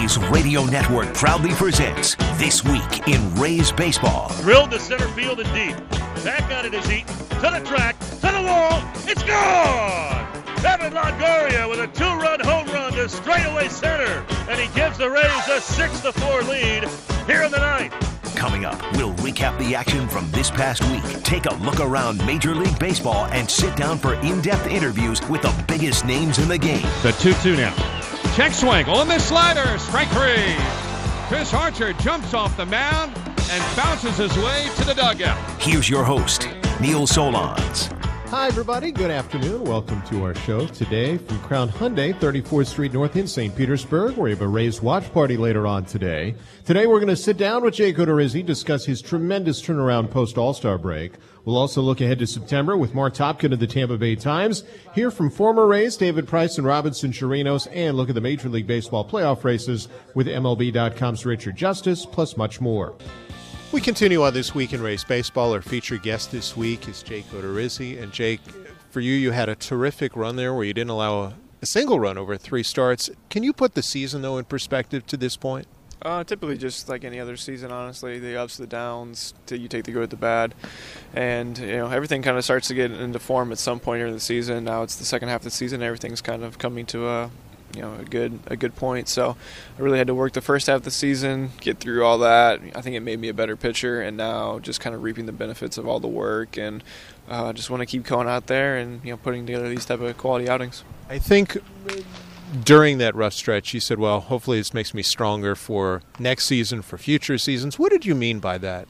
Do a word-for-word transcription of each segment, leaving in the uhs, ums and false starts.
Rays Radio Network proudly presents This Week in Rays Baseball. Drilled to center field and deep. Back on it is Eaton. To the track. To the wall. It's gone! Evan Longoria with a two-run home run to straightaway center. And he gives the Rays a six to four lead here in the ninth. Coming up, we'll recap the action from this past week, take a look around Major League Baseball, and sit down for in-depth interviews with the biggest names in the game. The two two now. Check swing on the slider. Strike three. Chris Archer jumps off the mound and bounces his way to the dugout. Here's your host, Neil Solondz. Hi, everybody. Good afternoon. Welcome to our show today from Crown Hyundai, thirty-fourth Street North in Saint Petersburg. We have a Rays watch party later on today. Today, we're going to sit down with Jake Odorizzi, discuss his tremendous turnaround post-All-Star break. We'll also look ahead to September with Mark Topkin of the Tampa Bay Times, hear from former Rays David Price and Robinson Chirinos, and look at the Major League Baseball playoff races with M L B dot com's Richard Justice, plus much more. We continue on This Week in Rays Baseball. Our featured guest this week is Jake Odorizzi. And Jake, for you, you had a terrific run there where you didn't allow a, a single run over three starts. Can you put the season, though, in perspective to this point? Uh, typically just like any other season, honestly, the ups, the downs, till you take the good with the bad. And, you know, everything kind of starts to get into form at some point during the season. Now it's the second half of the season. Everything's kind of coming to a, you know, a good a good point. So I really had to work the first half of the season, get through all that. I think it made me a better pitcher, and now just kind of reaping the benefits of all the work, and uh, just want to keep going out there and, you know, putting together these type of quality outings. I think during that rough stretch, you said, well, hopefully this makes me stronger for next season, for future seasons. What did you mean by that?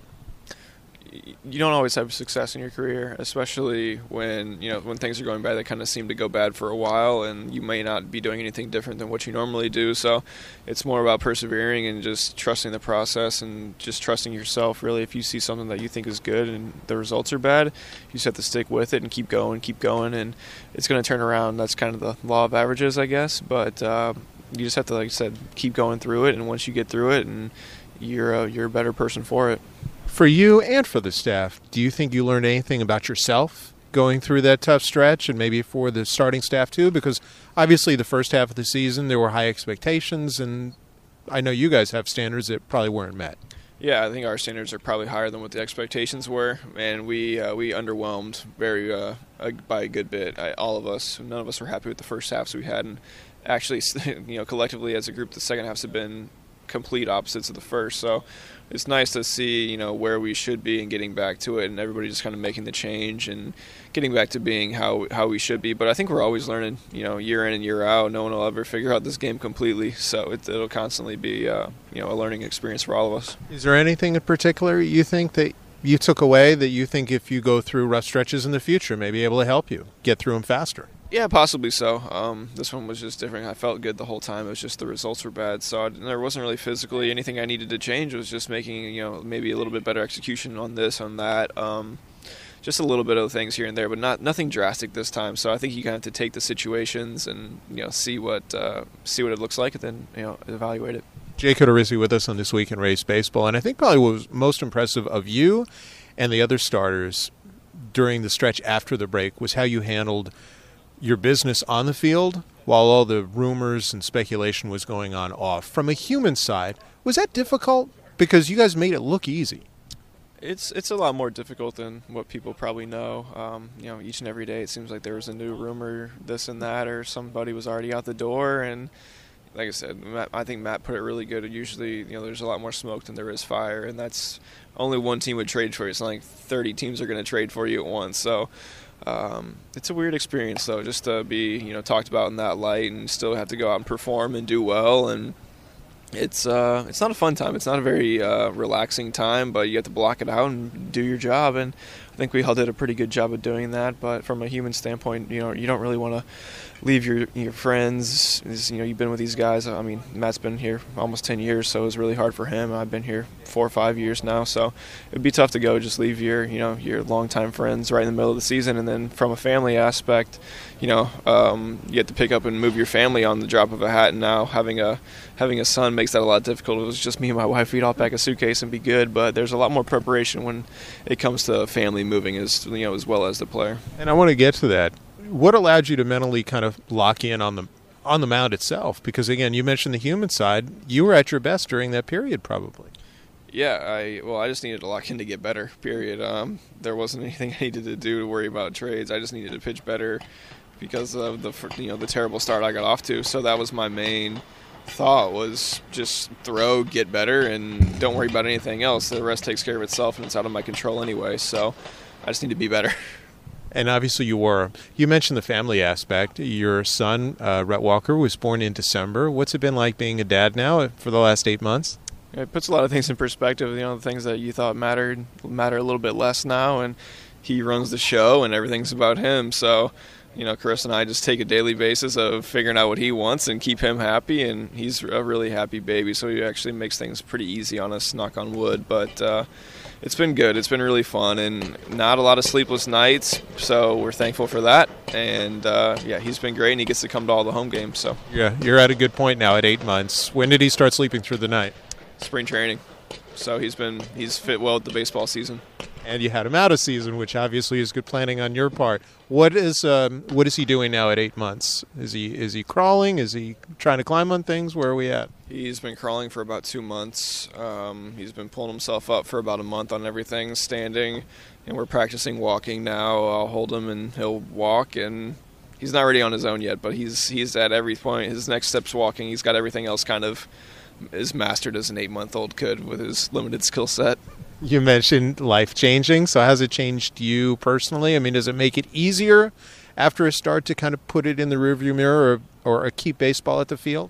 You don't always have success in your career, especially when, you know, when things are going bad. They kind of seem to go bad for a while, and you may not be doing anything different than what you normally do. So it's more about persevering and just trusting the process and just trusting yourself, really. If you see something that you think is good and the results are bad, you just have to stick with it and keep going, keep going, and it's going to turn around. That's kind of the law of averages, I guess. But uh, you just have to, like I said, keep going through it, and once you get through it, and you're a, you're a better person for it. For you and for the staff, do you think you learned anything about yourself going through that tough stretch, and maybe for the starting staff too? Because obviously the first half of the season there were high expectations, and I know you guys have standards that probably weren't met. Yeah, I think our standards are probably higher than what the expectations were, and we uh, we underwhelmed very uh, by a good bit. I, all of us, none of us were happy with the first halves we had, and actually, you know, collectively as a group, the second halves have been complete opposites of the first. So it's nice to see, you know, where we should be and getting back to it, and everybody just kind of making the change and getting back to being how how we should be. But I think we're always learning, you know, year in and year out. No one will ever figure out this game completely, so it, it'll constantly be, uh, you know, a learning experience for all of us. Is there anything in particular you think that you took away that you think if you go through rough stretches in the future may be able to help you get through them faster? Yeah, possibly so. Um, this one was just different. I felt good the whole time. It was just the results were bad. So I, there wasn't really physically anything I needed to change. It was just making, you know, maybe a little bit better execution on this, on that. Um, just a little bit of things here and there, but not nothing drastic this time. So I think you kind of have to take the situations and, you know, see what uh, see what it looks like, and then, you know, evaluate it. Jake Odorizzi with us on This Week in Rays Baseball. And I think probably what was most impressive of you and the other starters during the stretch after the break was how you handled your business on the field while all the rumors and speculation was going on off. From a human side, was that difficult? Because you guys made it look easy. It's it's a lot more difficult than what people probably know. Um, you know, each and every day it seems like there was a new rumor, this and that, or somebody was already out the door. And like I said, Matt, I think Matt put it really good. Usually, you know, there's a lot more smoke than there is fire, and that's only one team would trade for you. It's not like thirty teams are going to trade for you at once. So Um, it's a weird experience, though, just to be, you know, talked about in that light and still have to go out and perform and do well. And it's uh, it's not a fun time. It's not a very uh, relaxing time, but you have to block it out and do your job. And I think we all did a pretty good job of doing that. But from a human standpoint, you know, you don't really want to leave your your friends. You know, you've been with these guys. I mean, Matt's been here almost ten years, so it was really hard for him. I've been here four or five years now, so it'd be tough to go just leave your, you know, your longtime friends right in the middle of the season. And then from a family aspect, you know, um, you have to pick up and move your family on the drop of a hat. And now having a having a son makes that a lot difficult. It was just me and my wife. We'd all pack a suitcase and be good, but there's a lot more preparation when it comes to family moving, as you know, as well as the player. And I want to get to that. What allowed you to mentally kind of lock in on the on the mound itself? Because, again, you mentioned the human side. You were at your best during that period, probably. Yeah, I well, I just needed to lock in to get better, period. Um, there wasn't anything I needed to do to worry about trades. I just needed to pitch better because of the you know the terrible start I got off to. So that was my main thought, was just throw, get better, and don't worry about anything else. The rest takes care of itself, and it's out of my control anyway. So I just need to be better. And obviously you were. You mentioned the family aspect. Your son, uh, Rhett Walker, was born in December. What's it been like being a dad now for the last eight months? It puts a lot of things in perspective. You know, the things that you thought mattered matter a little bit less now, and he runs the show, and everything's about him. So, you know, Chris and I just take a daily basis of figuring out what he wants and keep him happy, and he's a really happy baby. So he actually makes things pretty easy on us, knock on wood. But uh, it's been good. It's been really fun, and not a lot of sleepless nights. So we're thankful for that. And uh, yeah, he's been great, and he gets to come to all the home games. So yeah, you're at a good point now at eight months. When did he start sleeping through the night? Spring training. So he's been he's fit well with the baseball season. And you had him out of season, which obviously is good planning on your part. What is um, what is he doing now at eight months? Is he is he crawling? Is he trying to climb on things? Where are we at? He's been crawling for about two months. Um, he's been pulling himself up for about a month on everything, standing, and we're practicing walking now. I'll hold him and he'll walk, and he's not ready on his own yet, but he's he's at every point. His next step's walking. He's got everything else kind of is mastered as an eight-month-old could with his limited skill set. You mentioned life-changing, so has it changed you personally? I mean, does it make it easier after a start to kind of put it in the rearview mirror or, or keep baseball at the field?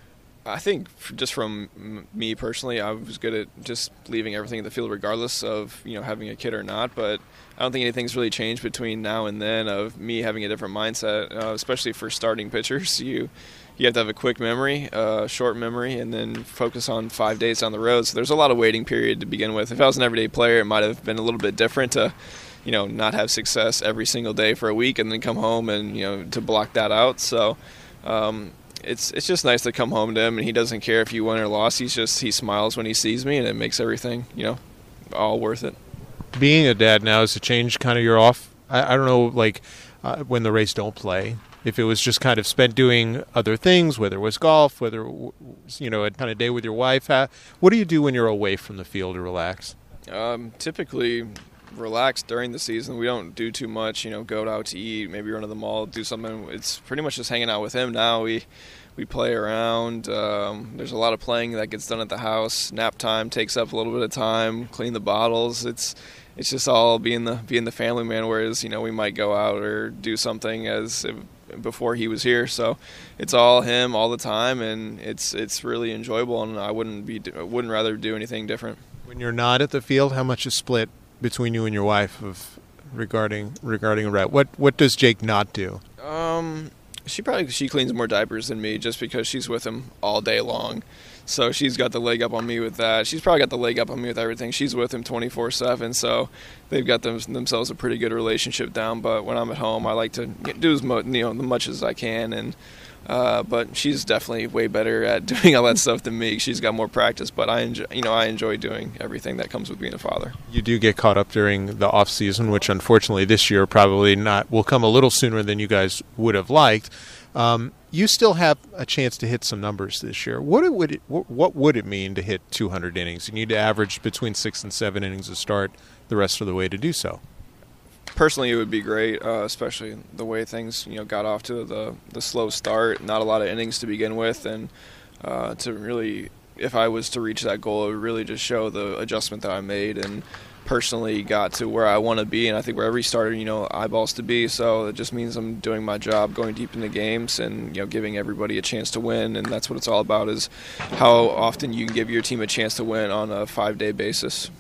I think just from me personally, I was good at just leaving everything at the field regardless of, you know, having a kid or not, but I don't think anything's really changed between now and then of me having a different mindset, uh, especially for starting pitchers. You you have to have a quick memory, uh, short memory, and then focus on five days down the road. So there's a lot of waiting period to begin with. If I was an everyday player, it might have been a little bit different to, you know, not have success every single day for a week and then come home and, you know, to block that out. So um, it's it's just nice to come home to him, and he doesn't care if you win or lost. He's just he smiles when he sees me, and it makes everything, you know, all worth it. Being a dad now, has it changed kind of your off? I, I don't know, like uh, when the Rays don't play. If it was just kind of spent doing other things, whether it was golf, whether, you know, a kind of day with your wife, what do you do when you're away from the field to relax? Um, typically relax during the season. We don't do too much, you know, go out to eat, maybe run to the mall, do something. It's pretty much just hanging out with him now. We we play around. Um, there's a lot of playing that gets done at the house. Nap time takes up a little bit of time, clean the bottles. It's it's just all being the being the family man, whereas, you know, we might go out or do something as if, before he was here. So it's all him all the time, and it's it's really enjoyable, and I wouldn't be wouldn't rather do anything different. When you're not at the field, how much is split between you and your wife of regarding regarding Rhett? What what does Jake not do? Um, she probably she cleans more diapers than me just because she's with him all day long. So she's got the leg up on me with that. She's probably got the leg up on me with everything. She's with him twenty-four seven, so they've got them, themselves a pretty good relationship down. But when I'm at home, I like to do as much, you know, the much as I can. And uh, but she's definitely way better at doing all that stuff than me. She's got more practice, but I enjoy, you know, I enjoy doing everything that comes with being a father. You do get caught up during the off season, which unfortunately this year probably not will come a little sooner than you guys would have liked. Um, you still have a chance to hit some numbers this year. What it, would it, what would it mean to hit two hundred innings? You need to average between six and seven innings to start the rest of the way to do so. Personally, it would be great, uh, especially the way things, you know, got off to the the slow start. Not a lot of innings to begin with, and uh, to really, if I was to reach that goal, it would really just show the adjustment that I made and personally got to where I want to be. And I think where every starter, you know, eyeballs to be. So it just means I'm doing my job, going deep into games, and, you know, giving everybody a chance to win. And that's what it's all about, is how often you can give your team a chance to win on a five-day basis.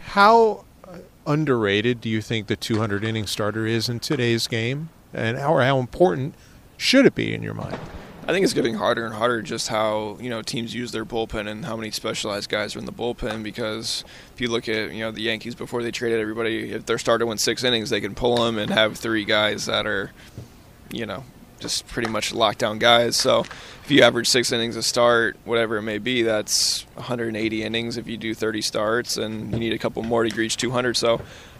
How underrated do you think the two hundred inning starter is in today's game, and how, how important should it be in your mind? I think it's getting harder and harder just how, you know, teams use their bullpen and how many specialized guys are in the bullpen, because if you look at, you know, the Yankees before they traded everybody, if their starter went six innings, they can pull them and have three guys that are, you know, just pretty much lockdown guys. So if you average six innings a start, whatever it may be, that's one hundred eighty innings if you do thirty starts, and you need a couple more to reach two hundred. So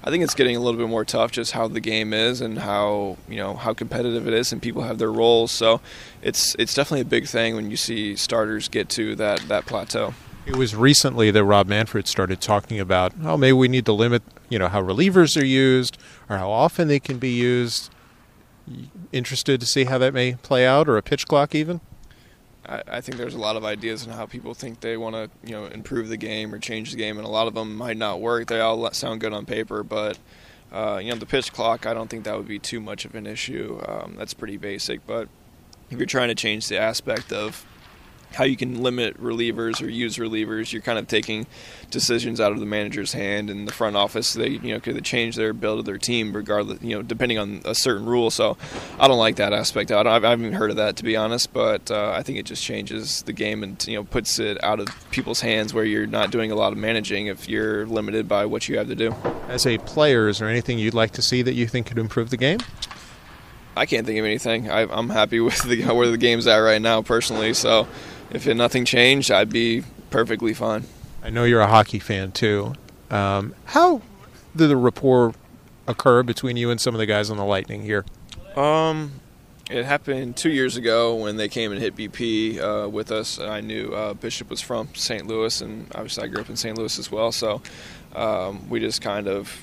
I think it's getting a little bit more tough, just how the game is and how you know how competitive it is, and people have their roles. So it's it's definitely a big thing when you see starters get to that that plateau. It was recently that Rob Manfred started talking about, oh, maybe we need to limit, you know, how relievers are used or how often they can be used. Interested to see how that may play out, or a pitch clock even? I, I think there's a lot of ideas on how people think they want to, you know, improve the game or change the game, and a lot of them might not work. They all sound good on paper, but uh, you know, the pitch clock, I don't think that would be too much of an issue. Um, that's pretty basic, but if you're trying to change the aspect of how you can limit relievers or use relievers, you're kind of taking decisions out of the manager's hand, and the front office, they you know could change their build of their team regardless, you know, depending on a certain rule. So I don't like that aspect. I, don't, I haven't even heard of that, to be honest, but uh, I think it just changes the game and you know puts it out of people's hands where you're not doing a lot of managing if you're limited by what you have to do. As a player, is there anything you'd like to see that you think could improve the game? I can't think of anything. I, I'm happy with the, where the game's at right now, personally. So if nothing changed, I'd be perfectly fine. I know you're a hockey fan, too. Um, how did the rapport occur between you and some of the guys on the Lightning here? Um, it happened two years ago when they came and hit B P uh, with us. I knew uh, Bishop was from Saint Louis, and obviously I grew up in Saint Louis as well. So um, we just kind of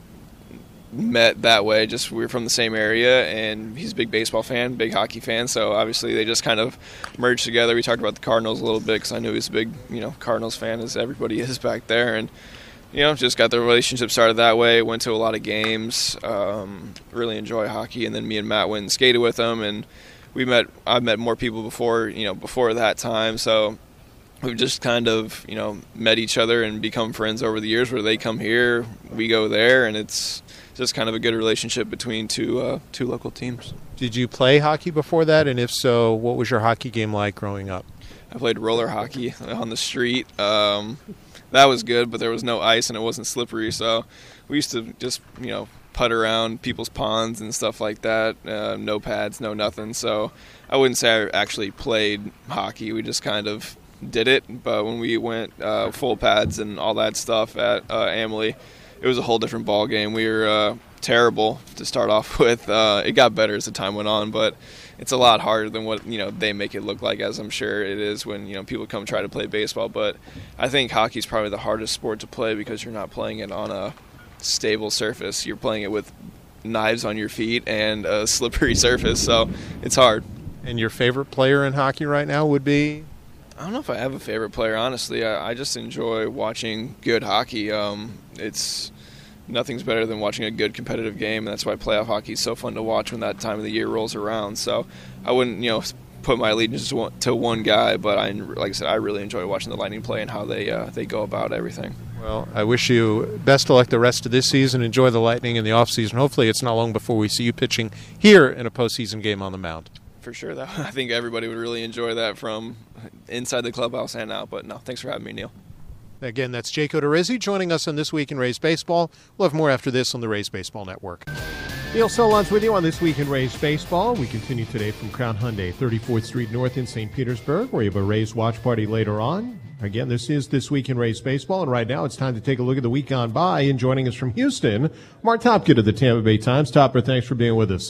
met that way. Just we were from the same area, and he's a big baseball fan, big hockey fan, so obviously they just kind of merged together. We talked about the Cardinals a little bit because I knew he was a big you know Cardinals fan, as everybody is back there, and you know just got the relationship started that way. Went to a lot of games, um, really enjoy hockey, and then me and Matt went and skated with him, and we met I've met more people before you know before that time, so we've just kind of you know met each other and become friends over the years, where they come here, we go there, and it's just kind of a good relationship between two uh, two local teams. Did you play hockey before that? And if so, what was your hockey game like growing up? I played roller hockey on the street. Um, that was good, but there was no ice and it wasn't slippery. So we used to just, you know, putt around people's ponds and stuff like that. Uh, no pads, no nothing. So I wouldn't say I actually played hockey. We just kind of did it. But when we went uh, full pads and all that stuff at uh, Amalie, it was a whole different ball game. We were uh, terrible to start off with. Uh, it got better as the time went on, but it's a lot harder than what you know they make it look like, as I'm sure it is when you know people come try to play baseball. But I think hockey is probably the hardest sport to play because you're not playing it on a stable surface. You're playing it with knives on your feet and a slippery surface, so it's hard. And your favorite player in hockey right now would be? I don't know if I have a favorite player, honestly. I, I just enjoy watching good hockey. Um, it's nothing's better than watching a good competitive game, and that's why playoff hockey is so fun to watch when that time of the year rolls around. So I wouldn't, you know, put my allegiance to one, to one guy, but I, like I said, I really enjoy watching the Lightning play and how they uh, they go about everything. Well, I wish you best of luck the rest of this season. Enjoy the Lightning in the off season. Hopefully, it's not long before we see you pitching here in a postseason game on the mound. For sure. That, I think everybody would really enjoy that from inside the clubhouse and out. But no, thanks for having me, Neil. Again, that's Jake Odorizzi joining us on This Week in Rays Baseball. We'll have more after this on the Rays Baseball Network. Neil Solondz with you on This Week in Rays Baseball. We continue today from Crown Hyundai, thirty-fourth Street North in Saint Petersburg, where you have a Rays watch party later on. Again, this is This Week in Rays Baseball, and right now it's time to take a look at the week gone by. And joining us from Houston, Mark Topkin of the Tampa Bay Times. Topper, thanks for being with us.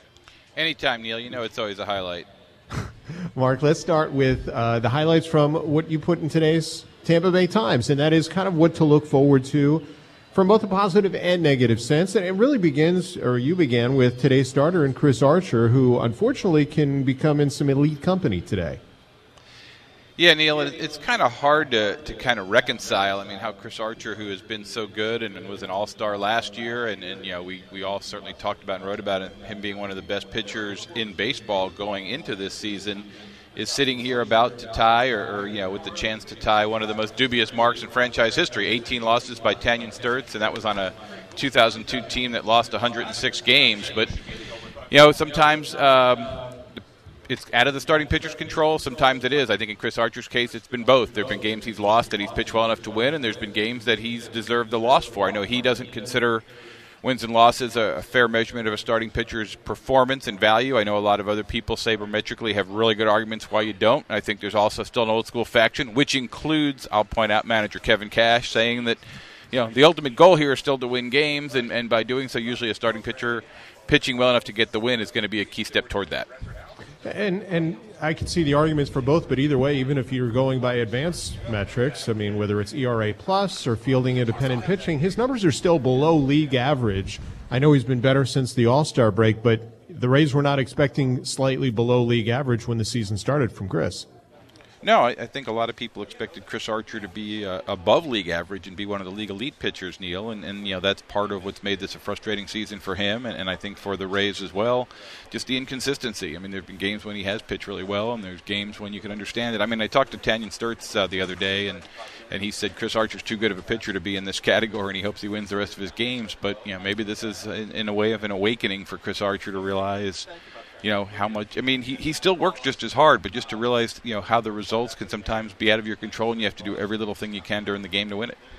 Anytime, Neil. You know it's always a highlight. Mark, let's start with uh, the highlights from what you put in today's Tampa Bay Times, and that is kind of what to look forward to from both a positive and negative sense. And it really begins, or you began, with today's starter in Chris Archer, who unfortunately can become in some elite company today. Yeah, Neil, it's kind of hard to, to kind of reconcile. I mean, how Chris Archer, who has been so good and, and was an all-star last year, and, and you know, we, we all certainly talked about and wrote about it, him being one of the best pitchers in baseball going into this season, is sitting here about to tie, or, or you know, with the chance to tie one of the most dubious marks in franchise history. eighteen losses by Tanyan Sturtz, and that was on a two thousand two team that lost one hundred six games. But, you know, sometimes um, it's out of the starting pitcher's control. Sometimes it is. I think in Chris Archer's case, it's been both. There have been games he's lost that he's pitched well enough to win, and there's been games that he's deserved the loss for. I know he doesn't consider wins and losses a, a fair measurement of a starting pitcher's performance and value. I know a lot of other people sabermetrically have really good arguments why you don't. I think there's also still an old school faction, which includes, I'll point out, manager Kevin Cash, saying that you know, the ultimate goal here is still to win games, and, and by doing so, usually a starting pitcher pitching well enough to get the win is going to be a key step toward that. And and I can see the arguments for both, but either way, even if you're going by advanced metrics, I mean, whether it's E R A plus or fielding independent pitching, his numbers are still below league average. I know he's been better since the All-Star break, but the Rays were not expecting slightly below league average when the season started from Chris. No, I, I think a lot of people expected Chris Archer to be uh, above league average and be one of the league elite pitchers, Neil, and, and you know that's part of what's made this a frustrating season for him, and, and I think for the Rays as well, just the inconsistency. I mean, there have been games when he has pitched really well, and there's games when you can understand it. I mean, I talked to Tanyan Sturtz uh, the other day, and, and he said Chris Archer's too good of a pitcher to be in this category, and he hopes he wins the rest of his games, but you know maybe this is in, in a way of an awakening for Chris Archer to realize you know, how much – I mean, he, he still works just as hard, but just to realize, you know, how the results can sometimes be out of your control and you have to do every little thing you can during the game to win it.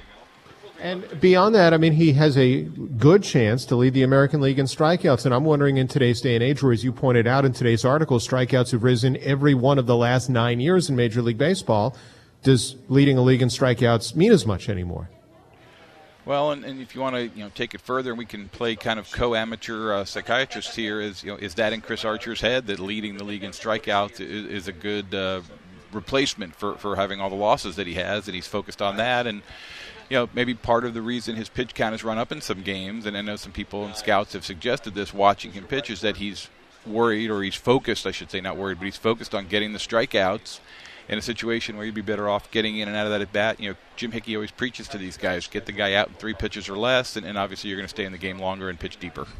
And beyond that, I mean, he has a good chance to lead the American League in strikeouts. And I'm wondering in today's day and age where, as you pointed out in today's article, strikeouts have risen every one of the last nine years in Major League Baseball. Does leading a league in strikeouts mean as much anymore? Well, and, and if you want to, you know, take it further, and we can play kind of co-amateur uh, psychiatrist here. Is you know, is that in Chris Archer's head that leading the league in strikeouts is, is a good uh, replacement for, for having all the losses that he has, and he's focused on that, and you know, maybe part of the reason his pitch count has run up in some games, and I know some people and scouts have suggested this watching him pitch, is that he's worried, or he's focused, I should say, not worried, but he's focused on getting the strikeouts. In a situation where you'd be better off getting in and out of that at bat, you know, Jim Hickey always preaches to these guys, get the guy out in three pitches or less, and, and obviously you're going to stay in the game longer and pitch deeper.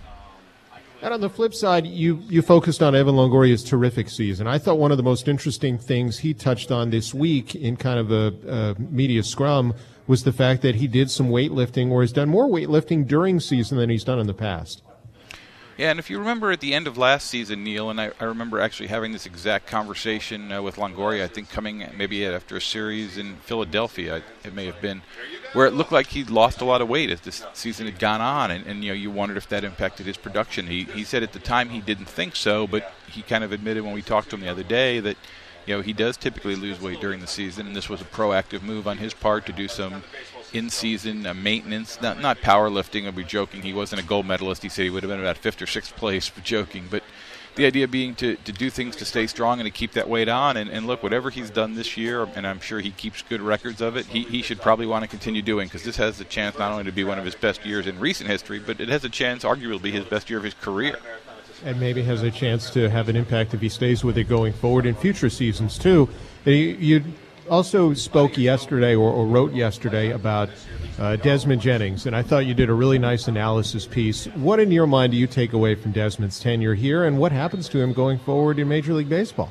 And on the flip side, you, you focused on Evan Longoria's terrific season. I thought one of the most interesting things he touched on this week in kind of a, a media scrum was the fact that he did some weightlifting, or has done more weightlifting during season than he's done in the past. Yeah, and if you remember at the end of last season, Neil, and I, I remember actually having this exact conversation uh, with Longoria, I think coming maybe after a series in Philadelphia, it may have been, where it looked like he'd lost a lot of weight as this season had gone on, and, and you know, you wondered if that impacted his production. He, he said at the time he didn't think so, but he kind of admitted when we talked to him the other day that, you know, he does typically lose weight during the season, and this was a proactive move on his part to do some in-season uh, maintenance, not not powerlifting. I'll be joking. He wasn't a gold medalist. He said he would have been about fifth or sixth place, but joking. But the idea being to, to do things to stay strong and to keep that weight on. And, and look, whatever he's done this year, and I'm sure he keeps good records of it, he, he should probably want to continue doing, because this has the chance not only to be one of his best years in recent history, but it has a chance, arguably, to be his best year of his career. And maybe has a chance to have an impact if he stays with it going forward in future seasons, too. You, you also spoke yesterday or, or wrote yesterday about uh, Desmond Jennings, and I thought you did a really nice analysis piece. What, in your mind, do you take away from Desmond's tenure here, and what happens to him going forward in Major League Baseball?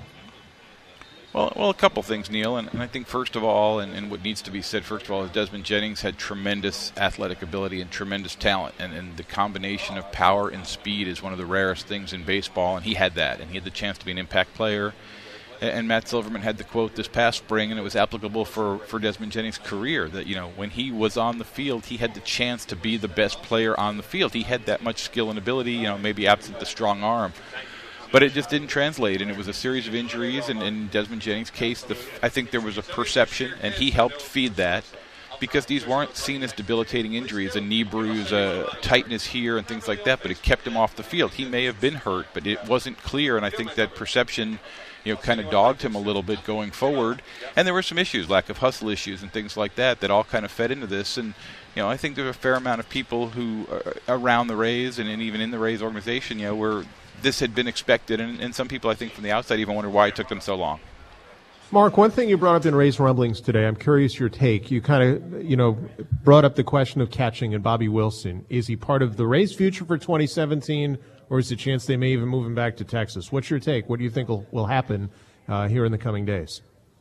Well, well, a couple things, Neil, and, and I think first of all, and, and what needs to be said first of all, is Desmond Jennings had tremendous athletic ability and tremendous talent, and, and the combination of power and speed is one of the rarest things in baseball, and he had that, and he had the chance to be an impact player. And Matt Silverman had the quote this past spring, and it was applicable for, for Desmond Jennings' career, that, you know, when he was on the field, he had the chance to be the best player on the field. He had that much skill and ability, you know, maybe absent the strong arm. But it just didn't translate, and it was a series of injuries, and in Desmond Jennings' case, the, I think there was a perception, and he helped feed that, because these weren't seen as debilitating injuries, a knee bruise, a tightness here, and things like that, but it kept him off the field. He may have been hurt, but it wasn't clear, and I think that perception, you know, kind of dogged him a little bit going forward. And there were some issues, lack of hustle issues and things like that, that all kind of fed into this. And, you know, I think there's a fair amount of people who are around the Rays and, and even in the Rays organization, you know, where this had been expected. And, and some people, I think, from the outside even wondered why it took them so long. Mark, one thing you brought up in Rays Rumblings today, I'm curious your take. You kind of, you know, brought up the question of catching and Bobby Wilson. Is he part of the Rays' future for twenty seventeen, or is there a chance they may even move him back to Texas? What's your take? What do you think will, will happen uh, here in the coming days?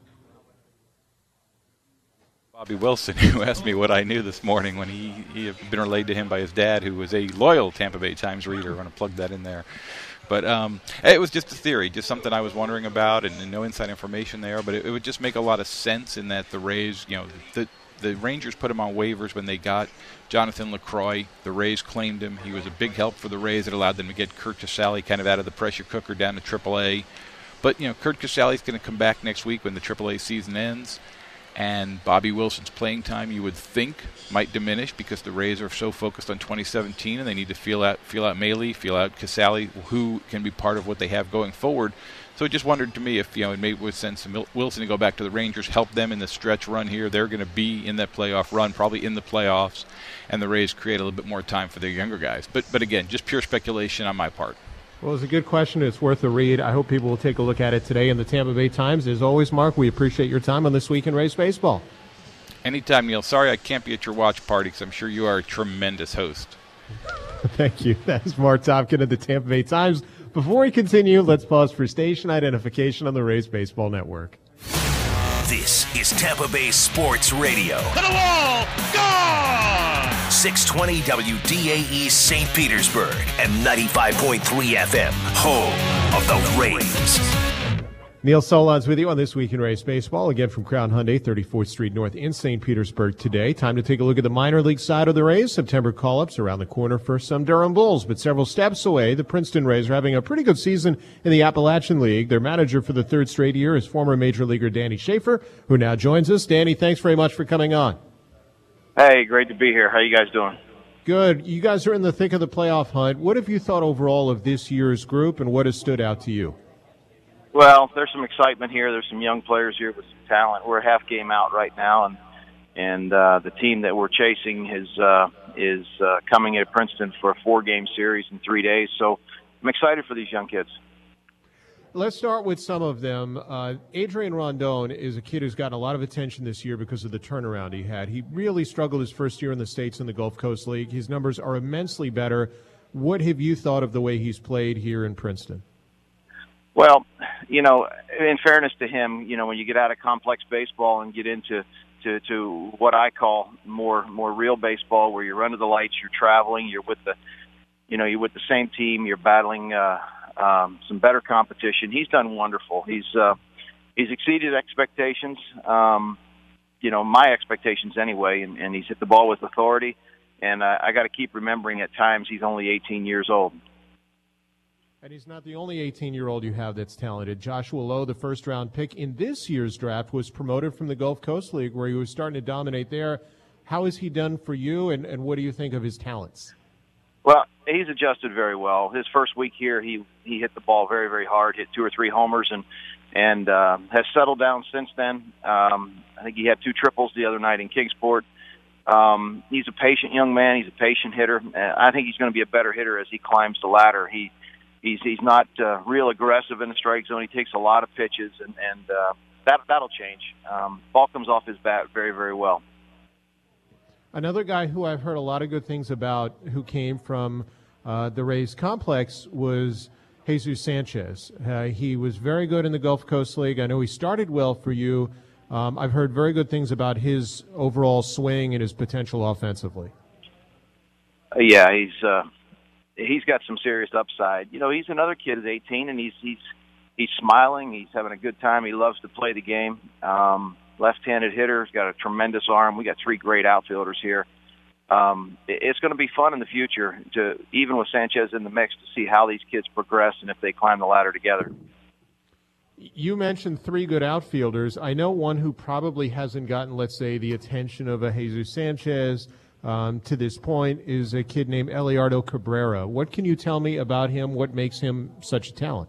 Bobby Wilson, who asked me what I knew this morning when he, he had been relayed to him by his dad, who was a loyal Tampa Bay Times reader. I want to plug that in there. But um, it was just a theory, just something I was wondering about, and, and no inside information there. But it, it would just make a lot of sense in that the Rays, you know, the the Rangers put him on waivers when they got Jonathan LaCroix. The Rays claimed him. He was a big help for the Rays. It allowed them to get Curt Casali kind of out of the pressure cooker down to triple A. But, you know, Curt Casali's going to come back next week when the triple A season ends. and Bobby Wilson's playing time, you would think, might diminish because the Rays are so focused on twenty seventeen, and they need to feel out feel out Maile, feel out Casale, who can be part of what they have going forward. So I just wondered to me if, you know, it made sense for Wilson to go back to the Rangers, help them in the stretch run here. They're going to be in that playoff run, probably in the playoffs, and the Rays create a little bit more time for their younger guys. But, but again, just pure speculation on my part. Well, it's a good question. It's worth a read. I hope people will take a look at it today in the Tampa Bay Times. As always, Mark, we appreciate your time on This Week in Rays Baseball. Anytime, Neil. Sorry I can't be at your watch party because I'm sure you are a tremendous host. Thank you. That's Mark Topkin of the Tampa Bay Times. Before we continue, let's pause for station identification on the Rays Baseball Network. This is Tampa Bay Sports Radio. To the wall, gone! six twenty W D A E Saint Petersburg and ninety-five point three F M, home of the Rays. Neil Solondz with you on This Week in Rays Baseball, again from Crown Hyundai, thirty-fourth Street North in Saint Petersburg today. Time to take a look at the minor league side of the Rays. September call-ups around the corner for some Durham Bulls, but several steps away, the Princeton Rays are having a pretty good season in the Appalachian League. Their manager for the third straight year is former Major Leaguer Danny Schaefer, who now joins us. Danny, thanks very much for coming on. Hey, great to be here. How you guys doing? Good. You guys are in the thick of the playoff hunt. What have you thought overall of this year's group, and what has stood out to you? Well, there's some excitement here. There's some young players here with some talent. We're a half game out right now, and and uh, the team that we're chasing is uh, is uh, coming into Princeton for a four-game series in three days. So I'm excited for these young kids. Let's start with some of them. Uh, Adrian Rondon is a kid who's gotten a lot of attention this year because of the turnaround he had. He really struggled his first year in the States in the Gulf Coast League. His numbers are immensely better. What have you thought of the way he's played here in Princeton? Well, you know, in fairness to him, you know, when you get out of complex baseball and get into to, to what I call more more real baseball, where you're under the lights, you're traveling, you're with the, you know, you're with the same team, you're battling uh, um, some better competition. He's done wonderful. He's uh, he's exceeded expectations, um, you know, my expectations anyway, and, and he's hit the ball with authority. And uh, I got to keep remembering at times he's only eighteen years old. And he's not the only eighteen-year-old you have that's talented. Joshua Lowe, the first-round pick in this year's draft, was promoted from the Gulf Coast League, where he was starting to dominate there. How has he done for you, and, and what do you think of his talents? Well, he's adjusted very well. His first week here, he he hit the ball very, very hard, hit two or three homers, and and uh, has settled down since then. Um, I think he had two triples the other night in Kingsport. Um, he's a patient young man. He's a patient hitter. Uh, I think he's going to be a better hitter as he climbs the ladder. He He's he's not uh, real aggressive in the strike zone. He takes a lot of pitches, and and uh, that that'll change. Um, ball comes off his bat very very well. Another guy who I've heard a lot of good things about, who came from uh, the Rays complex, was Jesus Sanchez. Uh, he was very good in the Gulf Coast League. I know he started well for you. Um, I've heard very good things about his overall swing and his potential offensively. Uh, yeah, he's. Uh, He's got some serious upside. You know, he's another kid at eighteen, and he's he's he's smiling. He's having a good time. He loves to play the game. Um, left-handed hitter. He's got a tremendous arm. We got three great outfielders here. Um, it's going to be fun in the future, to even with Sanchez in the mix, to see how these kids progress and if they climb the ladder together. You mentioned three good outfielders. I know one who probably hasn't gotten, let's say, the attention of a Jesus Sanchez Um, to this point is a kid named Eliardo Cabrera. What can you tell me about him? What makes him such a talent?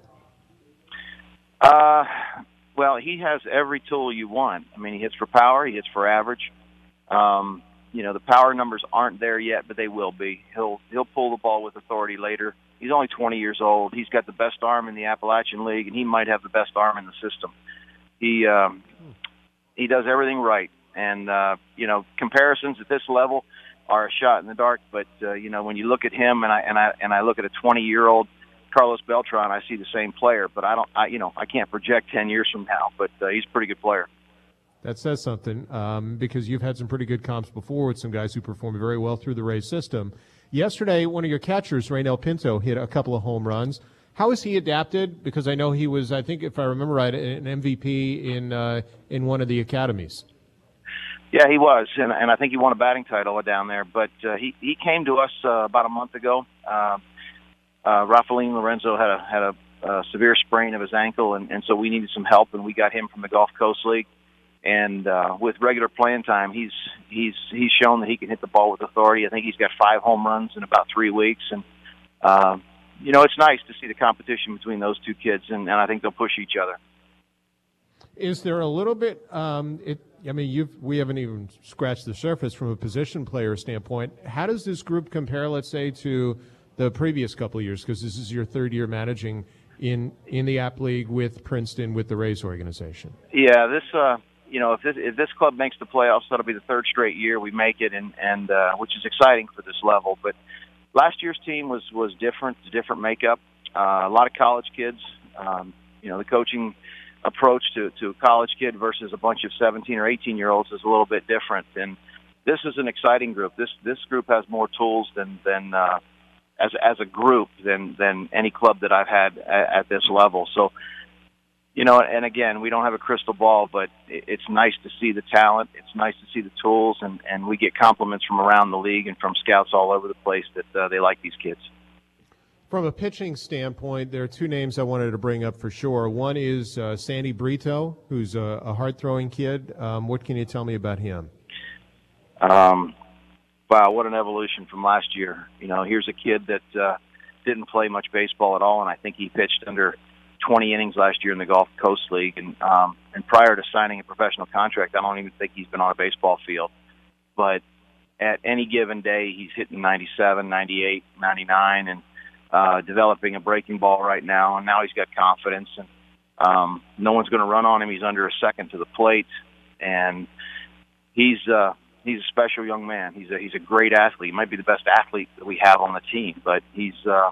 Uh, well, he has every tool you want. I mean, he hits for power. He hits for average. Um, you know, the power numbers aren't there yet, but they will be. He'll he'll pull the ball with authority later. He's only twenty years old. He's got the best arm in the Appalachian League, and he might have the best arm in the system. He um, he does everything right. And, uh, you know, comparisons at this level are a shot in the dark. But, uh, you know, when you look at him and I and I, and I look at a twenty-year-old Carlos Beltran, I see the same player. But, I don't, I, you know, I can't project ten years from now. But uh, he's a pretty good player. That says something um, because you've had some pretty good comps before with some guys who performed very well through the Rays system. Yesterday, one of your catchers, Raynel Pinto, hit a couple of home runs. How has he adapted? Because I know he was, I think, if I remember right, an M V P in uh, in one of the academies. Yeah, he was, and, and I think he won a batting title down there. But uh, he he came to us uh, about a month ago. Uh, uh, Rafaelin Lorenzo had a had a, a severe sprain of his ankle, and, and so we needed some help, and we got him from the Gulf Coast League. And uh, with regular playing time, he's he's he's shown that he can hit the ball with authority. I think he's got five home runs in about three weeks, and uh, you know, it's nice to see the competition between those two kids, and, and I think they'll push each other. Is there a little bit? Um, it. I mean, you've we haven't even scratched the surface from a position player standpoint. How does this group compare, let's say, to the previous couple of years? Because this is your third year managing in in the App League with Princeton, with the Rays organization. Yeah, this. Uh, You know, if this, if this club makes the playoffs, that'll be the third straight year we make it, and and uh, which is exciting for this level. But last year's team was was different, a different makeup. Uh, a lot of college kids. Um, you know, the coaching approach to to a college kid versus a bunch of seventeen or eighteen year olds is a little bit different. And this is an exciting group. This this group has more tools than than uh, as as a group than than any club that I've had at, at this level. So. You know, and again, we don't have a crystal ball, but it's nice to see the talent. It's nice to see the tools, and, and we get compliments from around the league and from scouts all over the place that uh, they like these kids. From a pitching standpoint, there are two names I wanted to bring up for sure. One is uh, Sandy Brito, who's a, a hard-throwing kid. Um, what can you tell me about him? Um, wow, what an evolution from last year. You know, here's a kid that uh, didn't play much baseball at all, and I think he pitched under twenty innings last year in the Gulf Coast League, and um, and prior to signing a professional contract, I don't even think he's been on a baseball field. But at any given day, he's hitting ninety-seven, ninety-eight, ninety-nine, and uh, developing a breaking ball right now. And now he's got confidence, and um, no one's going to run on him. He's under a second to the plate, and he's uh, he's a special young man. He's a he's a great athlete. He might be the best athlete that we have on the team, but he's. Uh,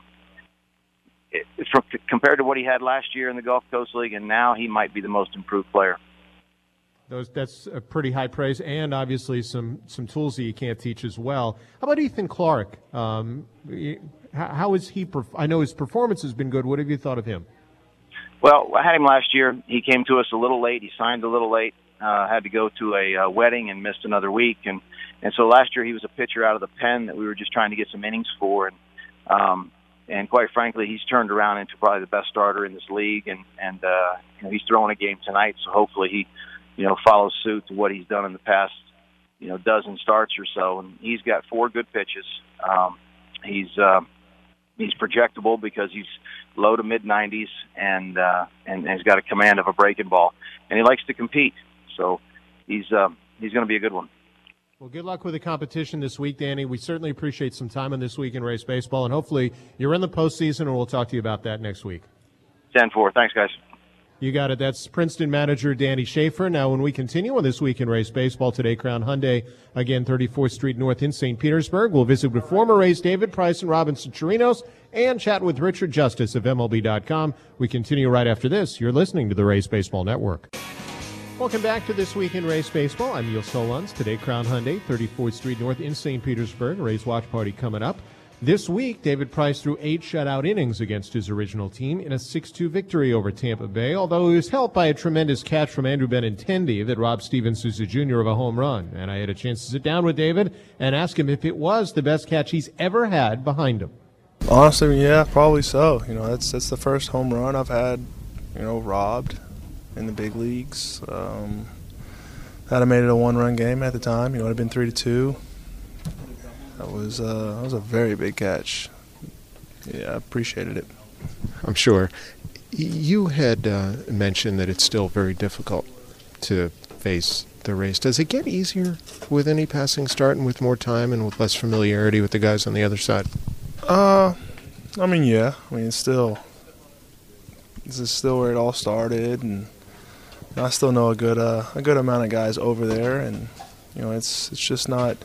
From, compared to what he had last year in the Gulf Coast League, and now he might be the most improved player. Those that's a pretty high praise, and obviously some some tools that you can't teach as well. How about Ethan Clark? Um, how, how is he? Perf- I know his performance has been good. What have you thought of him? Well, I had him last year. He came to us a little late. He signed a little late. Uh, had to go to a uh, wedding and missed another week, and and so last year he was a pitcher out of the pen that we were just trying to get some innings for, and. Um, And quite frankly, he's turned around into probably the best starter in this league, and and uh, you know, he's throwing a game tonight. So hopefully he, you know, follows suit to what he's done in the past, you know, dozen starts or so. And he's got four good pitches. Um, he's uh, he's projectable because he's low to mid nineties, and uh, and, and he's got a command of a breaking ball, and he likes to compete. So he's uh, he's going to be a good one. Well, good luck with the competition this week, Danny. We certainly appreciate some time on This Week in Rays Baseball, and hopefully you're in the postseason, and we'll talk to you about that next week. ten four. Thanks, guys. You got it. That's Princeton manager Danny Schaefer. Now, when we continue on This Week in Rays Baseball today, Crown Hyundai, again, thirty-fourth Street North in Saint Petersburg. We'll visit with former Rays David Price and Robinson Chirinos and chat with Richard Justice of M L B dot com. We continue right after this. You're listening to the Rays Baseball Network. Welcome back to This Week in Rays Baseball. I'm Neil Solondz. Today, Crown Hyundai, thirty-fourth Street North in Saint Petersburg. Rays watch party coming up. This week, David Price threw eight shutout innings against his original team in a six two victory over Tampa Bay, although he was helped by a tremendous catch from Andrew Benintendi that robbed Steven Souza Junior of a home run. And I had a chance to sit down with David and ask him if it was the best catch he's ever had behind him. Honestly, yeah, probably so. You know, that's that's the first home run I've had, you know, robbed in the big leagues. Um, had I made it a one-run game at the time, you know, it would have been three to two. That was uh, that was a very big catch. Yeah, I appreciated it. I'm sure. You had uh, mentioned that it's still very difficult to face the Rays. Does it get easier with any passing start and with more time and with less familiarity with the guys on the other side? Uh, I mean, yeah. I mean, it's still, this is still where it all started, and I still know a good uh, a good amount of guys over there, and you know, it's it's just not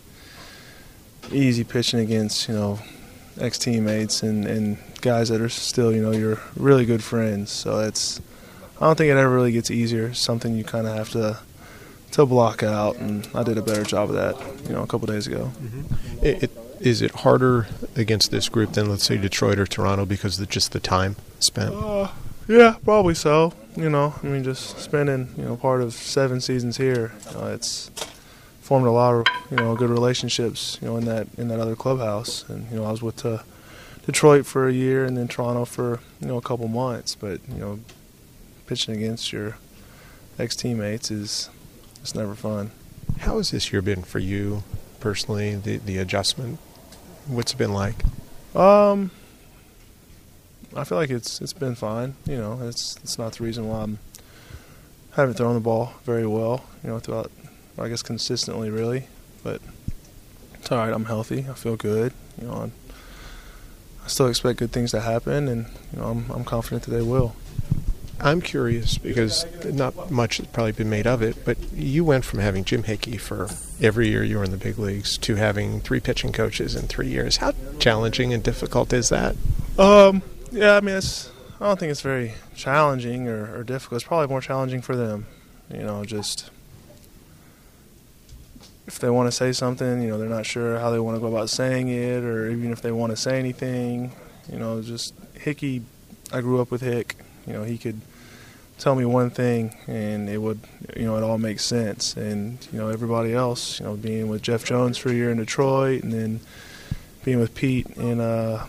easy pitching against, you know, ex-teammates and, and guys that are still, you know, your really good friends. So it's, I don't think it ever really gets easier. It's something you kind of have to to block out, and I did a better job of that, you know, a couple days ago. Mm-hmm. It, it, is it harder against this group than, let's say, Detroit or Toronto because of just the time spent? Uh, yeah, probably so. You know, I mean, just spending, you know, part of seven seasons here, you know, it's formed a lot of, you know, good relationships, you know, in that in that other clubhouse. And, you know, I was with uh, Detroit for a year and then Toronto for, you know, a couple months. But, you know, pitching against your ex-teammates is it's never fun. How has this year been for you personally, the, the adjustment? What's it been like? Um, I feel like it's it's been fine. You know, it's it's not the reason why I'm haven't thrown the ball very well. You know, throughout, I guess consistently, really. But it's all right. I'm healthy. I feel good. You know, I'm, I still expect good things to happen, and you know, I'm I'm confident that they will. I'm curious because not much has probably been made of it, but you went from having Jim Hickey for every year you were in the big leagues to having three pitching coaches in three years. How challenging and difficult is that? Um, yeah, I mean, it's, I don't think it's very challenging or, or difficult. It's probably more challenging for them. You know, just if they want to say something, you know, they're not sure how they want to go about saying it, or even if they want to say anything. You know, just Hickey, I grew up with Hick. You know, he could tell me one thing and it would, you know, it all makes sense. And, you know, everybody else, you know, being with Jeff Jones for a year in Detroit and then being with Pete in uh,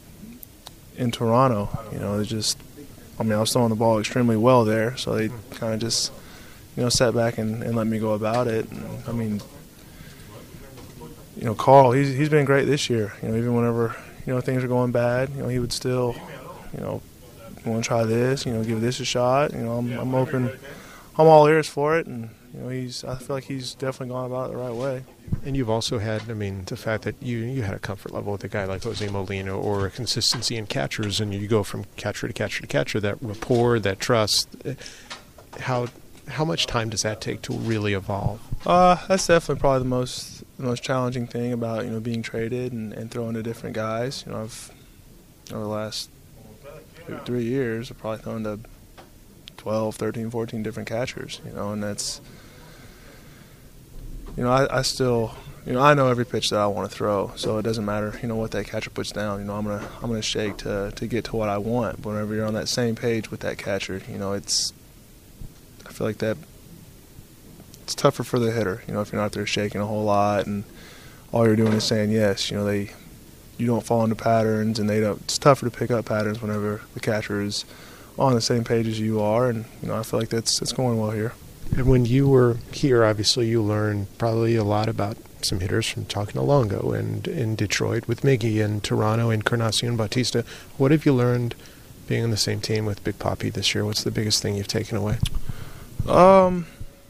in Toronto, you know, it just, I mean, I was throwing the ball extremely well there, so they kind of just, you know, sat back and, and let me go about it. And, I mean, you know, Carl, he's he's been great this year. You know, even whenever, you know, things are going bad, you know, he would still, you know, want to try this, you know, give this a shot. You know, I'm, I'm open, I'm all ears for it, and you know, he's. I feel like he's definitely gone about it the right way. And you've also had, I mean, the fact that you you had a comfort level with a guy like Jose Molina, or a consistency in catchers, and you go from catcher to catcher to catcher. That rapport, that trust. How how much time does that take to really evolve? Uh, that's definitely probably the most the most challenging thing about, you know, being traded and, and throwing to different guys. You know, I've over the last three years, I've probably thrown to twelve, thirteen, fourteen different catchers, you know, and that's, you know, I, I still, you know, I know every pitch that I want to throw, so it doesn't matter, you know, what that catcher puts down. You know, I'm gonna, I'm gonna shake to to get to what I want. But whenever you're on that same page with that catcher, you know, it's, I feel like that, it's tougher for the hitter, you know, if you're not there shaking a whole lot and all you're doing is saying yes. You know, they, you don't fall into patterns, and they don't. It's tougher to pick up patterns whenever the catcher is on the same page as you are, and you know, I feel like that's that's going well here. And when you were here, obviously you learned probably a lot about some hitters from talking to Longo and in Detroit with Miggy and Toronto and Encarnacion Bautista. What have you learned being on the same team with Big Papi this year? What's the biggest thing you've taken away? Um,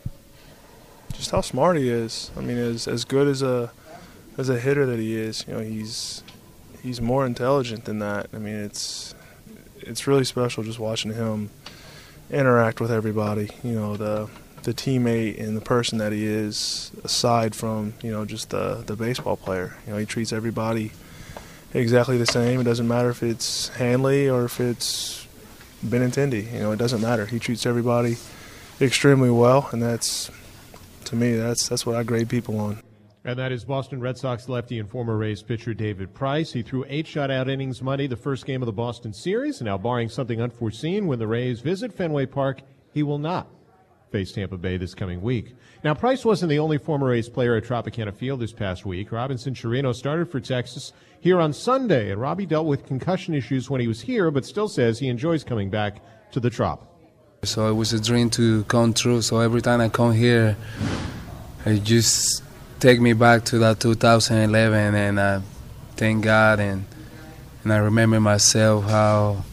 just how smart he is. I mean, as as good as a as a hitter that he is, you know, he's he's more intelligent than that. I mean, it's it's really special just watching him interact with everybody. You know, the the teammate and the person that he is, aside from, you know, just the the baseball player. You know, he treats everybody exactly the same. It doesn't matter if it's Hanley or if it's Benintendi. You know, it doesn't matter. He treats everybody extremely well, and that's, to me, that's that's what I grade people on. And that is Boston Red Sox lefty and former Rays pitcher David Price. He threw eight shutout innings Monday, the first game of the Boston series. Now, barring something unforeseen, when the Rays visit Fenway Park, he will not face Tampa Bay this coming week. Now, Price wasn't the only former Rays player at Tropicana Field this past week. Robinson Chirino started for Texas here on Sunday, and Robbie dealt with concussion issues when he was here, but still says he enjoys coming back to the Trop. So it was a dream to come true. So every time I come here, I just take me back to that two thousand eleven, and I thank God, and and I remember myself how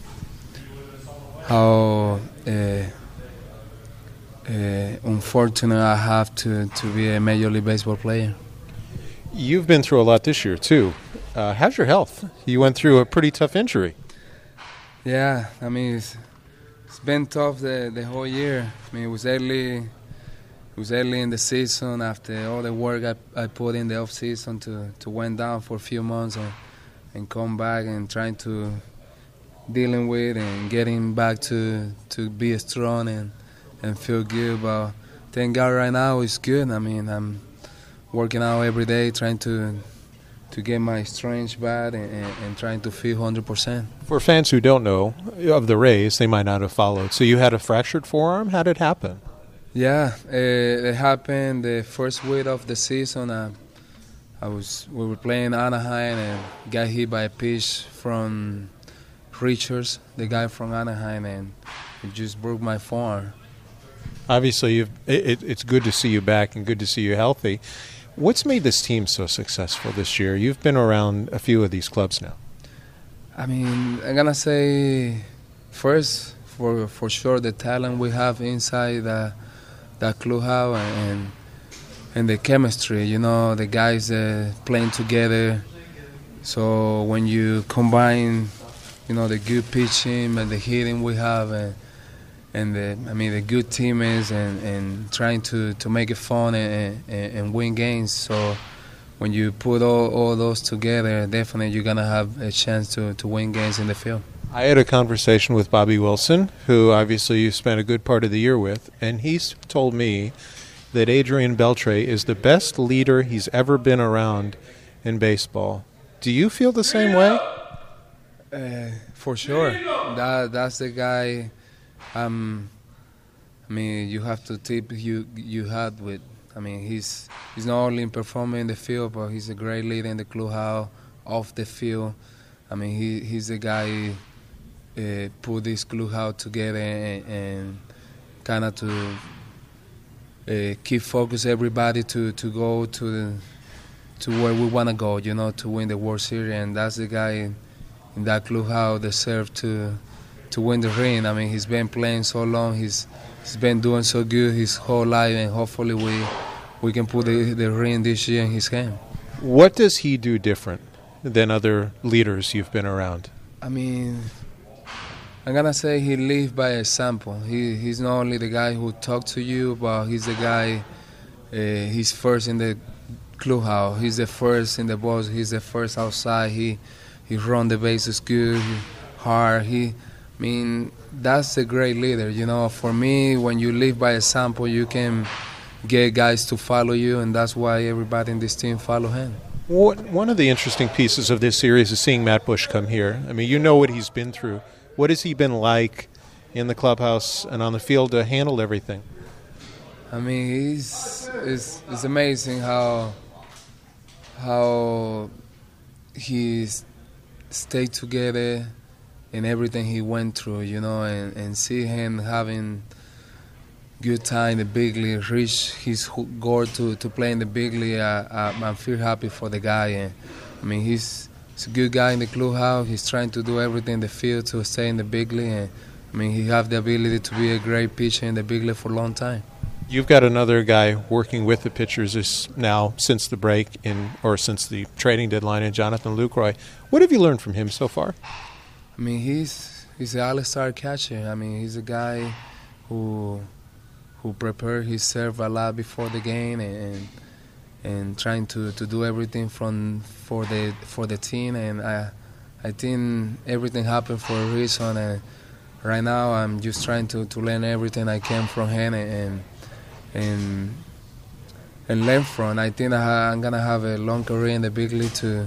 how uh, uh, unfortunate I have to, to be a Major League Baseball player. You've been through a lot this year too. Uh, how's your health? You went through a pretty tough injury. Yeah, I mean, it's, it's been tough the, the whole year. I mean, it was early, it was early in the season after all the work I, I put in the off season to, to went down for a few months and, and come back and trying to dealing with and getting back to, to be strong and, and feel good. But thank God right now it's good. I mean, I'm working out every day, trying to to get my strength back and, and, and trying to feel one hundred percent. For fans who don't know of the Rays, they might not have followed. So you had a fractured forearm? How did it happen? Yeah, uh, it happened the first week of the season. Uh, I was we were playing Anaheim and got hit by a pitch from Richards, the guy from Anaheim, and it just broke my forearm. Obviously, you've, it, it's good to see you back and good to see you healthy. What's made this team so successful this year? You've been around a few of these clubs now. I mean, I'm gonna say first, for for sure, the talent we have inside the the clubhouse and and the chemistry. You know, the guys uh, playing together. So when you combine, you know, the good pitching and the hitting we have, and and the I mean the good teammates and, and trying to, to make it fun and, and, and win games. So when you put all, all those together, definitely you're gonna have a chance to, to win games in the field. I had a conversation with Bobby Wilson, who obviously you spent a good part of the year with, and he's told me that Adrian Beltre is the best leader he's ever been around in baseball. Do you feel the same way? Uh, for sure. That that's the guy. Um, I mean, you have to tip you you had with. I mean, he's he's not only performing in the field, but he's a great leader in the clubhouse, off the field. I mean, he he's the guy uh, put this clubhouse together and, and kind of to uh, keep focus everybody to, to go to the, to where we want to go, you know, to win the World Series. And that's the guy in, in that clubhouse deserves to to win the ring. I mean, he's been playing so long. He's he's been doing so good his whole life, and hopefully we we can put the, the ring this year in his hand. What does he do different than other leaders you've been around? I mean, I'm gonna say he lives by example. He he's not only the guy who talks to you, but he's the guy. Uh, he's first in the clubhouse. He's the first in the box. He's the first outside. He he run the bases good, hard. He. I mean, that's a great leader. You know, for me, when you live by example, you can get guys to follow you, and that's why everybody in this team follow him. What, one of the interesting pieces of this series is seeing Matt Bush come here. I mean, you know what he's been through. What has he been like in the clubhouse and on the field to handle everything? I mean, he's it's, it's amazing how how he's stayed together in everything he went through, you know, and, and see him having good time in the big league, reach his goal to, to play in the big league. I, I, I feel happy for the guy. And I mean, he's, he's a good guy in the clubhouse. He's trying to do everything in the field to stay in the big league. And I mean, he have the ability to be a great pitcher in the big league for a long time. You've got another guy working with the pitchers this now since the break in or since the trading deadline, in Jonathan Lucroy. What have you learned from him so far? I mean, he's he's an all-star catcher. I mean, he's a guy who who prepared himself a lot before the game and and trying to, to do everything from for the for the team. And I I think everything happened for a reason. And right now, I'm just trying to, to learn everything I can from him and and and learn from. I think I, I'm gonna have a long career in the big league to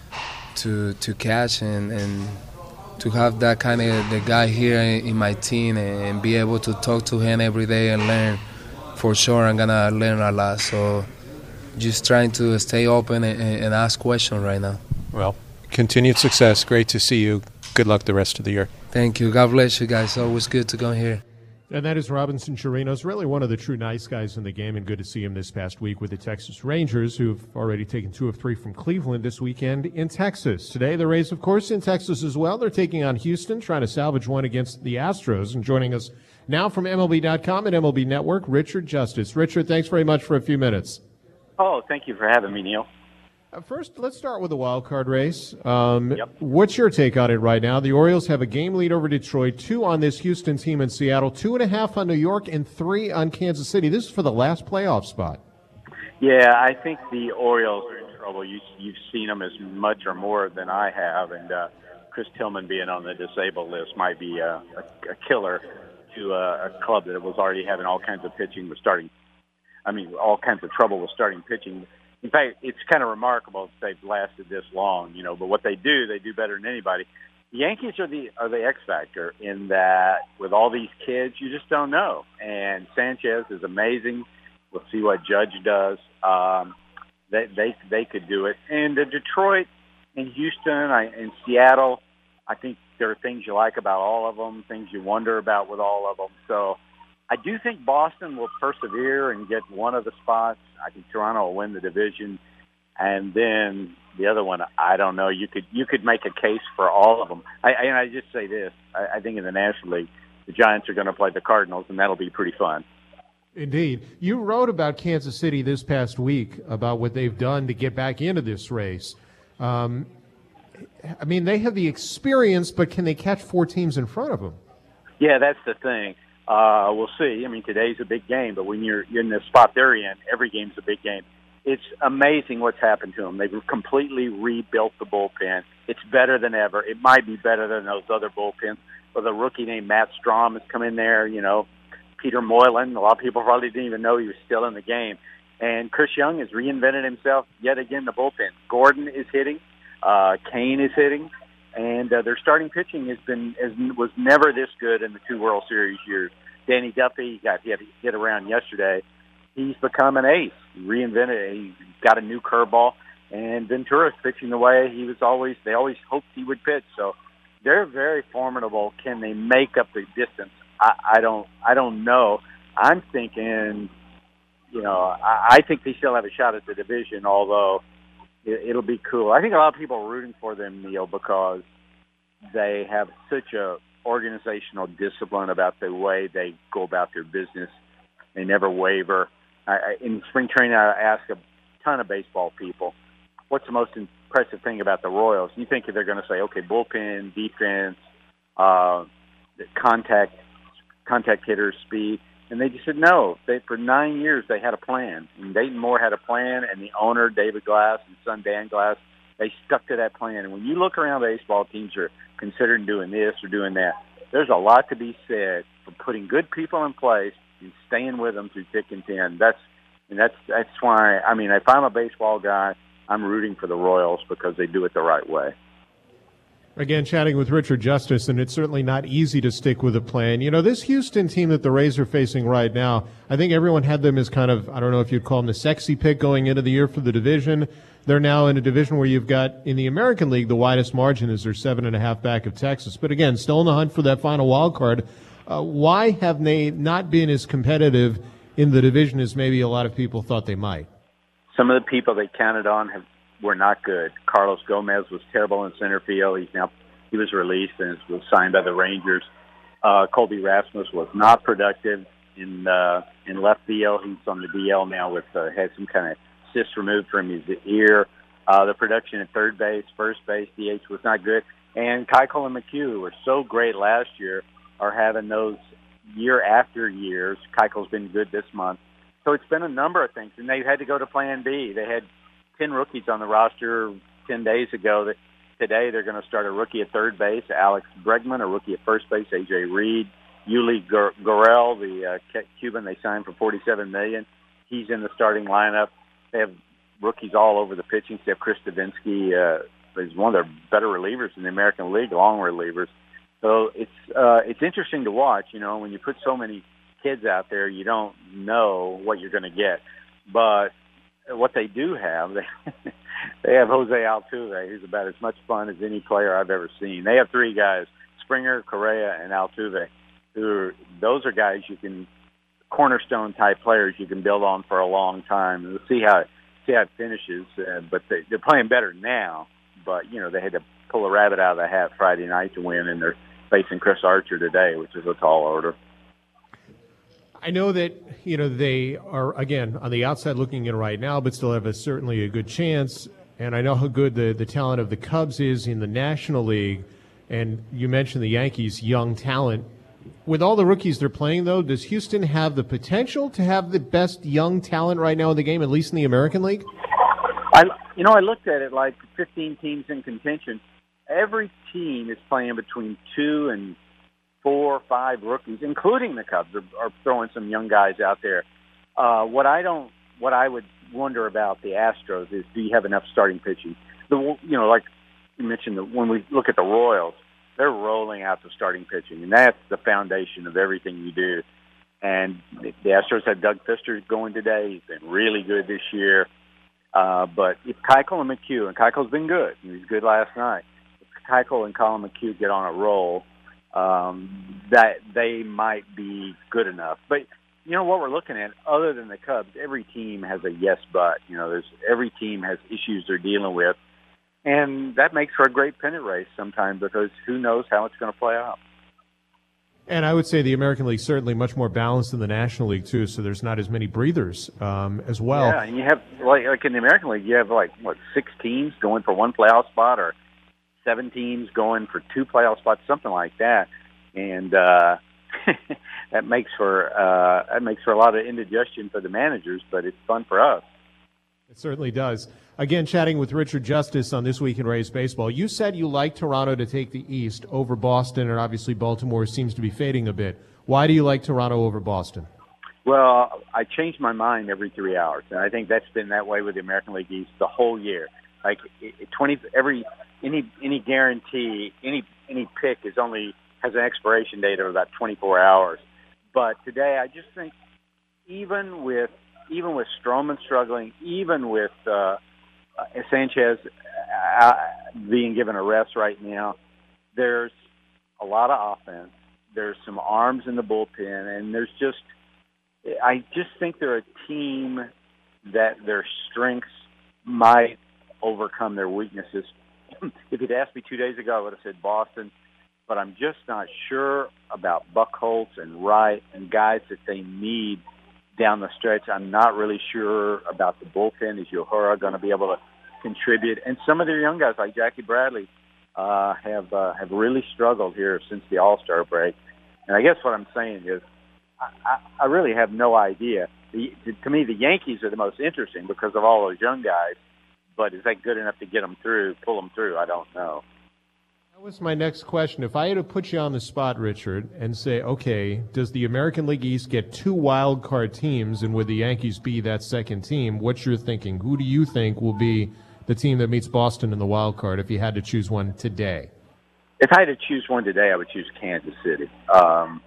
to to catch and and. to have that kind of the guy here in my team and be able to talk to him every day and learn. For sure, I'm gonna learn a lot. So, just trying to stay open and, and ask questions right now. Well, continued success. Great to see you. Good luck the rest of the year. Thank you. God bless you guys. Always good to come here. And that is Robinson Chirinos, really one of the true nice guys in the game, and good to see him this past week with the Texas Rangers, who've already taken two of three from Cleveland this weekend in Texas. Today, the Rays, of course, in Texas as well. They're taking on Houston, trying to salvage one against the Astros. And joining us now from M L B dot com and M L B Network, Richard Justice. Richard, thanks very much for a few minutes. Oh, thank you for having me, Neil. Uh, first, let's start with the wild card race. Um, yep. What's your take on it right now? The Orioles have a game lead over Detroit, two on this Houston team in Seattle, two and a half on New York, and three on Kansas City. This is for the last playoff spot. Yeah, I think the Orioles are in trouble. You, you've seen them as much or more than I have, and uh, Chris Tillman being on the disabled list might be uh, a, a killer to uh, a club that was already having all kinds of pitching with starting. I mean, all kinds of trouble with starting pitching. In fact, it's kind of remarkable that they've lasted this long, you know. But what they do, they do better than anybody. The Yankees are the are the X factor in that with all these kids, you just don't know. And Sanchez is amazing. We'll see what Judge does. Um, they they they could do it. And uh, Detroit and Houston I, and Seattle, I think there are things you like about all of them, things you wonder about with all of them. So I do think Boston will persevere and get one of the spots. I think Toronto will win the division. And then the other one, I don't know. You could you could make a case for all of them. I, and I just say this. I, I think in the National League, the Giants are going to play the Cardinals, and that'll be pretty fun. Indeed. You wrote about Kansas City this past week, about what they've done to get back into this race. Um, I mean, they have the experience, but can they catch four teams in front of them? Yeah, that's the thing. Uh, we'll see. I mean, today's a big game, but when you're, you're in the spot they're in, every game's a big game. It's amazing what's happened to them. They've completely rebuilt the bullpen. It's better than ever. It might be better than those other bullpens. But a rookie named Matt Strom has come in there, you know, Peter Moylan. A lot of people probably didn't even know he was still in the game. And Chris Young has reinvented himself yet again, the bullpen. Gordon is hitting. Uh, Kane is hitting. And uh, their starting pitching has been has, was never this good in the two World Series years. Danny Duffy got hit, hit around yesterday. He's become an ace. He reinvented it. He got a new curveball. And Ventura's pitching the way he was always, they always hoped he would pitch. So they're very formidable. Can they make up the distance? I, I don't I don't know. I'm thinking, you know, I, I think they still have a shot at the division, although it, it'll be cool. I think a lot of people are rooting for them, Neil, because they have such a organizational discipline about the way they go about their business. They never waver. I, I, in spring training, I ask a ton of baseball people, what's the most impressive thing about the Royals? You think they're going to say, okay, bullpen, defense, uh, contact, contact hitters, speed. And they just said no. They, for nine years, they had a plan. And Dayton Moore had a plan, and the owner, David Glass, and son Dan Glass, they stuck to that plan. And when you look around baseball, teams are considering doing this or doing that. There's a lot to be said for putting good people in place and staying with them through thick and thin. That's and that's that's why. I mean, if I'm a baseball guy, I'm rooting for the Royals because they do it the right way. Again, chatting with Richard Justice, and it's certainly not easy to stick with a plan. You know, this Houston team that the Rays are facing right now, I think everyone had them as kind of, I don't know if you'd call them the sexy pick going into the year for the division. They're now in a division where you've got, in the American League, the widest margin is they're seven and a half back of Texas. But again, still in the hunt for that final wild card. Uh, why have they not been as competitive in the division as maybe a lot of people thought they might? Some of the people they counted on have were not good. Carlos Gomez was terrible in center field. He's now he was released and was signed by the Rangers. Uh, Colby Rasmus was not productive in uh, in left field. He's on the D L now with uh, had some kind of cyst removed from his ear. Uh, the production at third base, first base, D H was not good. And Keuchel and McHugh, who were so great last year, are having those year after years. Keuchel's been good this month. So it's been a number of things, and they've had to go to Plan B. They had ten rookies on the roster ten days ago. That today they're going to start a rookie at third base, Alex Bregman, a rookie at first base, A J Reed, Yuli Gurriel, the uh, Cuban they signed for forty-seven million dollars. He's in the starting lineup. They have rookies all over the pitching staff. Chris Davinsky uh, is one of their better relievers in the American League, long relievers. So it's uh, it's interesting to watch. You know, when you put so many kids out there, you don't know what you're going to get. But what they do have, they, they have Jose Altuve, who's about as much fun as any player I've ever seen. They have three guys, Springer, Correa, and Altuve, who are, those are guys you can, cornerstone-type players you can build on for a long time. And we'll see how, see how it finishes. Uh, but they, they're playing better now. But, you know, they had to pull a rabbit out of the hat Friday night to win, and they're facing Chris Archer today, which is a tall order. I know that, you know, they are, again, on the outside looking in right now, but still have a, certainly a good chance. And I know how good the, the talent of the Cubs is in the National League. And you mentioned the Yankees' young talent. With all the rookies they're playing, though, does Houston have the potential to have the best young talent right now in the game, at least in the American League? I, you know, I looked at it like fifteen teams in contention. Every team is playing between two and four or five rookies, including the Cubs, are, are throwing some young guys out there. Uh, what I don't, what I would wonder about the Astros is, do you have enough starting pitching? The, you know, like you mentioned, the, when we look at the Royals, they're rolling out the starting pitching, and that's the foundation of everything you do. And the, the Astros had Doug Fister going today. He's been really good this year. Uh, but if Keuchel and McHugh, and Keuchel's been good, he was good last night. If Keuchel and Colin McHugh get on a roll, um, that they might be good enough. But you know what we're looking at, other than the Cubs, every team has a yes but. You know, there's every team has issues they're dealing with, and that makes for a great pennant race sometimes because who knows how it's going to play out. And I would say the American League certainly much more balanced than the National League too, so there's not as many breathers um, as well. Yeah, and you have like like in the American League, you have like what six teams going for one playoff spot, or seven teams going for two playoff spots, something like that, and uh, that makes for uh, that makes for a lot of indigestion for the managers, but it's fun for us. It certainly does. Again, chatting with Richard Justice on This Week in Rays Baseball. You said you like Toronto to take the East over Boston, and obviously Baltimore seems to be fading a bit. Why do you like Toronto over Boston? Well, I change my mind every three hours, and I think that's been that way with the American League East the whole year. Like twenty every any any guarantee, any any pick is only has an expiration date of about twenty-four hours. But today, I just think even with even with Stroman struggling, even with uh, Uh, Sanchez uh, being given a rest right now, there's a lot of offense. There's some arms in the bullpen, and there's just – I just think they're a team that their strengths might overcome their weaknesses. If you'd asked me two days ago, I would have said Boston, but I'm just not sure about Buchholz and Wright and guys that they need down the stretch. I'm not really sure about the bullpen. Is Yohara going to be able to contribute? And some of their young guys like Jackie Bradley uh, have uh, have really struggled here since the All-Star break. And I guess what I'm saying is I, I, I really have no idea. The, to me, the Yankees are the most interesting because of all those young guys. But is that good enough to get them through, pull them through? I don't know. That was my next question. If I had to put you on the spot, Richard, and say, okay, does the American League East get two wild card teams, and would the Yankees be that second team? What's your thinking? Who do you think will be the team that meets Boston in the wild card if you had to choose one today? If I had to choose one today, I would choose Kansas City. Um,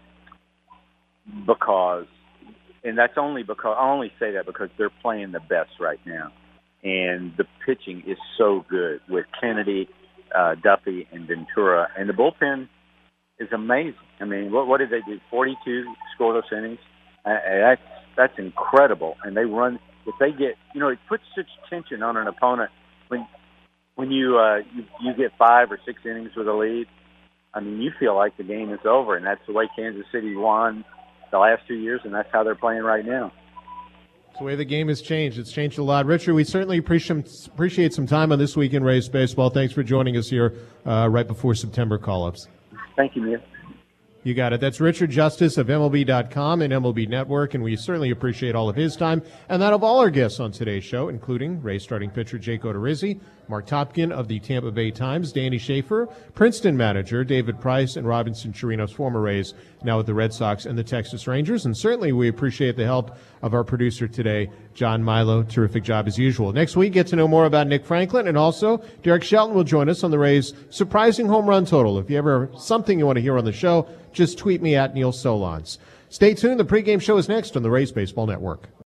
because, and that's only because, I only say that because they're playing the best right now. And the pitching is so good with Kennedy, Uh, Duffy and Ventura, and the bullpen is amazing. I mean, what, what did they do? forty-two scoreless innings. Uh, that's that's incredible. And they run. If they get, you know, it puts such tension on an opponent when when you uh, you, you get five or six innings with a lead. I mean, you feel like the game is over, and that's the way Kansas City won the last two years, and that's how they're playing right now. It's the way the game has changed. It's changed a lot. Richard, we certainly appreciate appreciate some time on This Week in Rays Baseball. Thanks for joining us here uh, right before September call-ups. Thank you, Neil. You got it. That's Richard Justice of M L B dot com and M L B Network, and we certainly appreciate all of his time and that of all our guests on today's show, including Rays starting pitcher Jake Odorizzi, Mark Topkin of the Tampa Bay Times, Danny Schaefer, Princeton manager David Price, and Robinson Chirinos, former Rays, now with the Red Sox and the Texas Rangers. And certainly we appreciate the help of our producer today, John Milo. Terrific job as usual. Next week, get to know more about Nick Franklin, and also Derek Shelton will join us on the Rays' surprising home run total. If you ever have something you want to hear on the show, just tweet me at Neil Solondz. Stay tuned. The pregame show is next on the Rays Baseball Network.